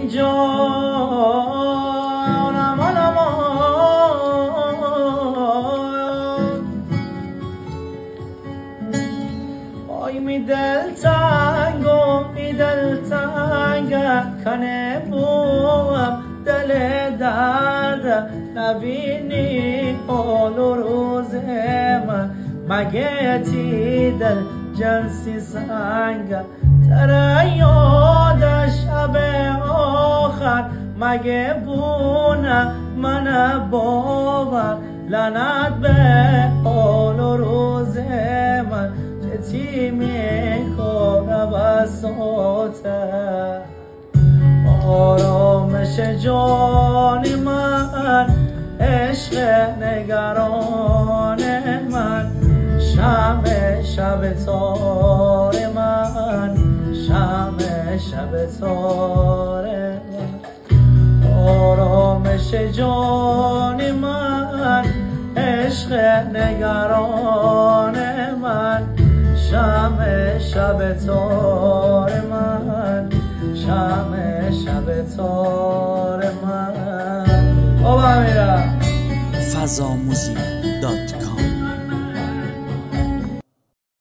ای جانم آی می دلتنگ کنه بوم دل درد نبینی حال و روز من مگه تی دل جنسی سنگ تر یاد شب آخر مگه بونه من باور لعنت به حال و روز من چه تی میکنه بساته آرامش جان من عشق نگران من شمع شب تار من شمع شب تار من آرامش جان من عشق نگران من شمع شب تار من شمع شب تار من. بابا میرم فضاموزیک.com